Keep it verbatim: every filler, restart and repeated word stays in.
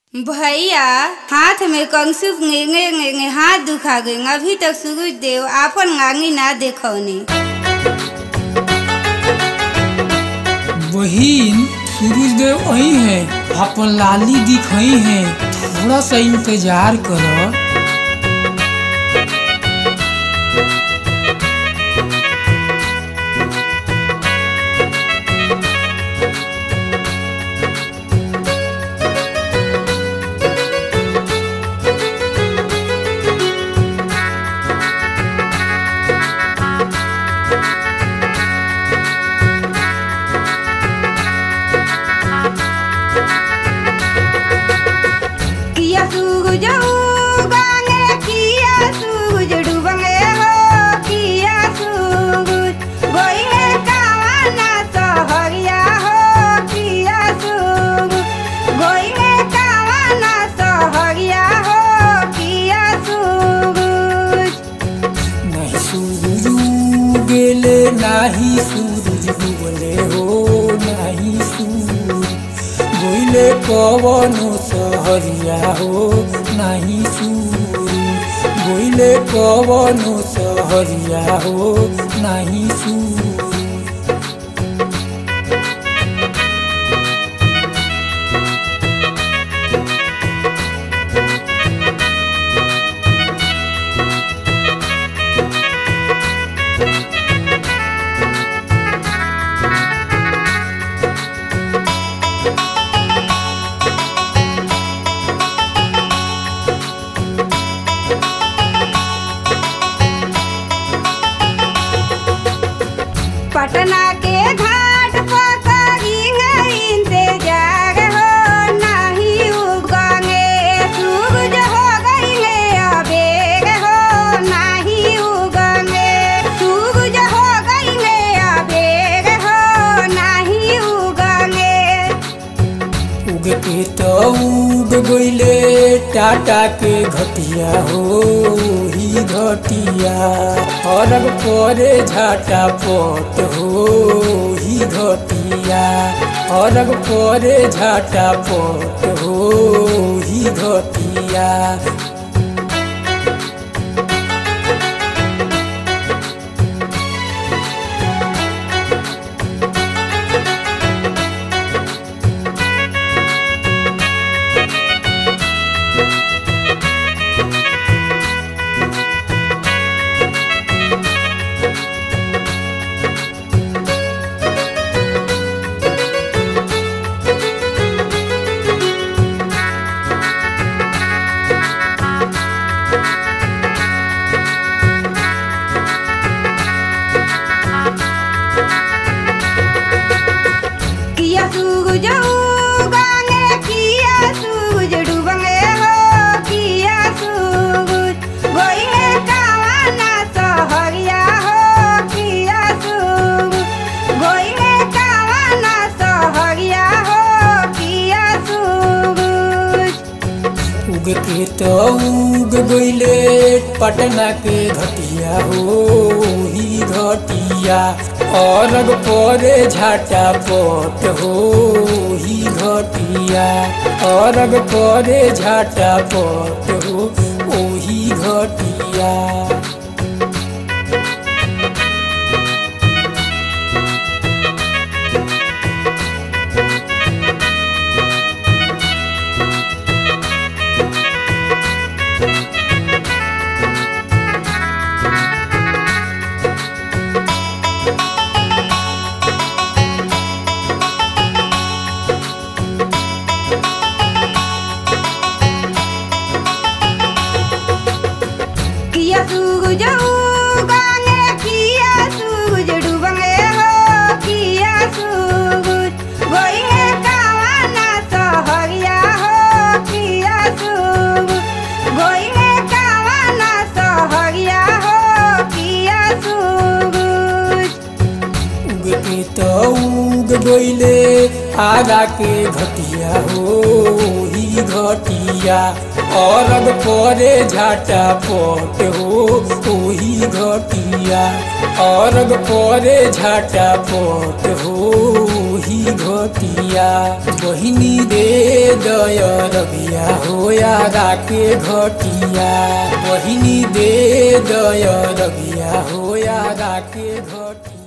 भैया हाथ में कंसुप गेंगे गेंगे हाथ दुखा गए। अभी तक सूरज देव आपन गांगी ना देखौनी। बहिन सूरज देव आई है, अपन लाली दिखाई है, थोड़ा सा इंतजार करो। नाही सूरज डूबले हो नाही सूरज गोइले कवनो सहरिया हो नाही सूरज गोइले कवनो सहरिया हो नाही सूरज। पटना के घाट पर करेंगे इंतजार हो नहीं उगेंगे सूरज हो गएंगे अबेर हो नहीं उगेंगे सूरज हो गएंगे अबेर हो नहीं उगेंगे। उग के तो उग गइले टाटा के घटिया हो ही घटिया अरग परे झाटा पट हो ही घटिया अरग परे झाटा पट हो ही घटिया। के तो उग गइले पटना के घटिया हो ही घटिया अरग परे झाटा पट हो ही घटिया अरग परे झाटा पट हो ओही घटिया। तो उग गइले आगा के घटिया हो ही घटिया अरग परे झाटा पट हो ओही घटिया अरग परे झाटा पट हो ही की घटिया बहिनी दे दय रबिया होया राके घटिया बहिनी दे दय रबिया होया राके घटिया।